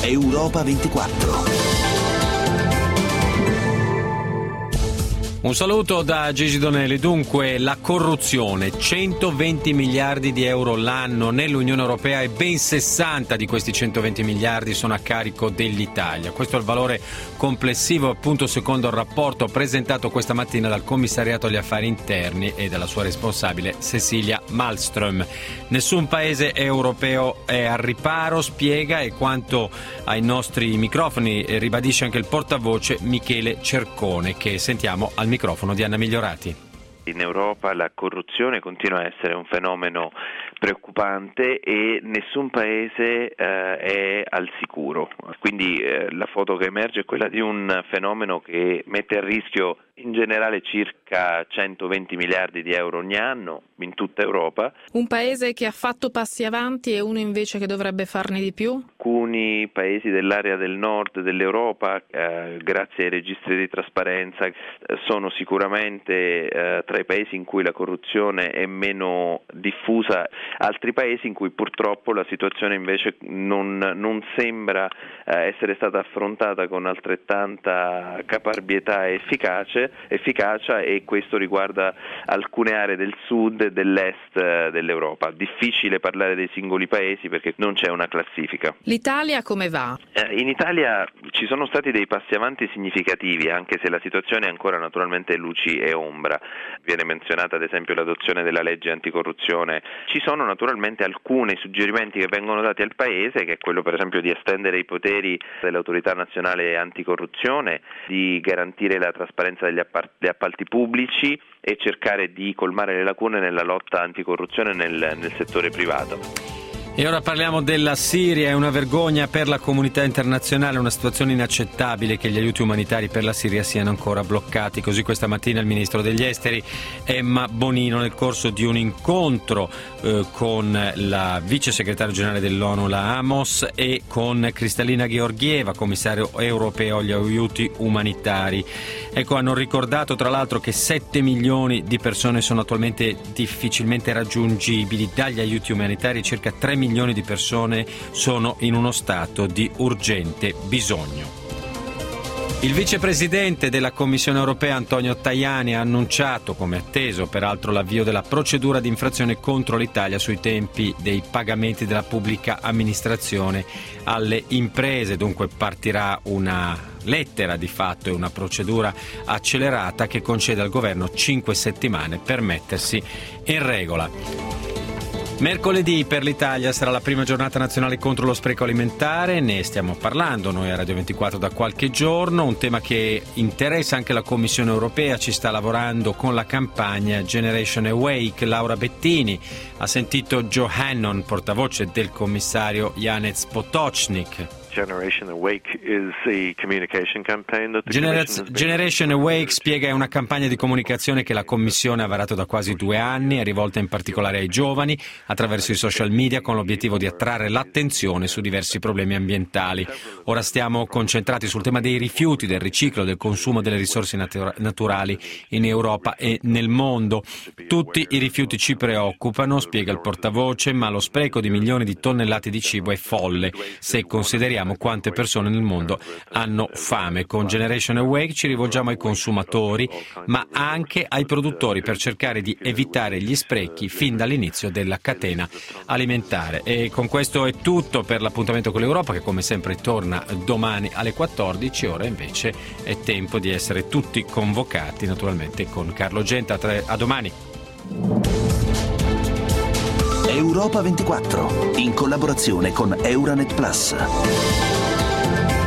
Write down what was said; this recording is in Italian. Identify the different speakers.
Speaker 1: Europa 24.
Speaker 2: Un saluto da Gigi Donelli. Dunque, la corruzione, 120 miliardi di euro l'anno nell'Unione Europea e ben 60 di questi 120 miliardi sono a carico dell'Italia. Questo è il valore complessivo, appunto, secondo il rapporto presentato questa mattina dal Commissariato agli Affari Interni e dalla sua responsabile Cecilia Malmström. Nessun paese europeo è al riparo, spiega, e quanto ai nostri microfoni ribadisce anche il portavoce Michele Cercone, che sentiamo al microfono di Anna Migliorati.
Speaker 3: In Europa la corruzione continua a essere un fenomeno preoccupante e nessun paese è al sicuro. Quindi la foto che emerge è quella di un fenomeno che mette a rischio in generale circa 120 miliardi di euro ogni anno in tutta Europa.
Speaker 4: Un paese che ha fatto passi avanti e uno invece che dovrebbe farne di più?
Speaker 3: Alcuni paesi dell'area del nord dell'Europa, grazie ai registri di trasparenza, sono sicuramente tra i paesi in cui la corruzione è meno diffusa, altri paesi in cui purtroppo la situazione invece non sembra essere stata affrontata con altrettanta caparbietà e efficacia, e questo riguarda alcune aree del sud e dell'est dell'Europa. Difficile parlare dei singoli paesi perché non c'è una classifica.
Speaker 4: L'Italia come va?
Speaker 3: In Italia ci sono stati dei passi avanti significativi, anche se la situazione è ancora naturalmente luci e ombra. Viene menzionata ad esempio l'adozione della legge anticorruzione. Ci sono naturalmente alcuni suggerimenti che vengono dati al Paese, che è quello per esempio di estendere i poteri dell'autorità nazionale anticorruzione, di garantire la trasparenza degli appalti pubblici e cercare di colmare le lacune nella lotta anticorruzione nel settore privato.
Speaker 2: E ora parliamo della Siria. È una vergogna per la comunità internazionale, una situazione inaccettabile che gli aiuti umanitari per la Siria siano ancora bloccati. Così questa mattina il ministro degli esteri Emma Bonino, nel corso di un incontro con la vice segretario generale dell'ONU, la Amos, e con Kristalina Georgieva, commissario europeo agli aiuti umanitari. Ecco, hanno ricordato tra l'altro che 7 milioni di persone sono attualmente difficilmente raggiungibili dagli aiuti umanitari, circa 3 milioni di persone sono in uno stato di urgente bisogno. Il vicepresidente della Commissione europea Antonio Tajani ha annunciato, come atteso peraltro, l'avvio della procedura di infrazione contro l'Italia sui tempi dei pagamenti della pubblica amministrazione alle imprese. Dunque partirà una lettera di fatto e una procedura accelerata che concede al governo 5 settimane per mettersi in regola. Mercoledì per l'Italia sarà la prima giornata nazionale contro lo spreco alimentare, ne stiamo parlando noi a Radio 24 da qualche giorno, un tema che interessa anche la Commissione europea, ci sta lavorando con la campagna Generation Awake. Laura Bettini ha sentito Joe Hannon, portavoce del commissario Janez Potočnik.
Speaker 5: Generation Awake is a communication campaign that
Speaker 2: Generation Awake, spiega, è una campagna di comunicazione che la Commissione ha varato da quasi 2 anni, è rivolta in particolare ai giovani attraverso i social media con l'obiettivo di attrarre l'attenzione su diversi problemi ambientali. Ora stiamo concentrati sul tema dei rifiuti, del riciclo, del consumo delle risorse naturali in Europa e nel mondo. Tutti i rifiuti ci preoccupano, spiega il portavoce, ma lo spreco di milioni di tonnellate di cibo è folle se consideriamo quante persone nel mondo hanno fame. Con Generation Awake ci rivolgiamo ai consumatori, ma anche ai produttori per cercare di evitare gli sprechi fin dall'inizio della catena alimentare. E con questo è tutto per l'appuntamento con l'Europa, che come sempre torna domani alle 14. Ora invece è tempo di essere tutti convocati, naturalmente con Carlo Genta. A domani.
Speaker 1: Europa 24, in collaborazione con Euranet Plus.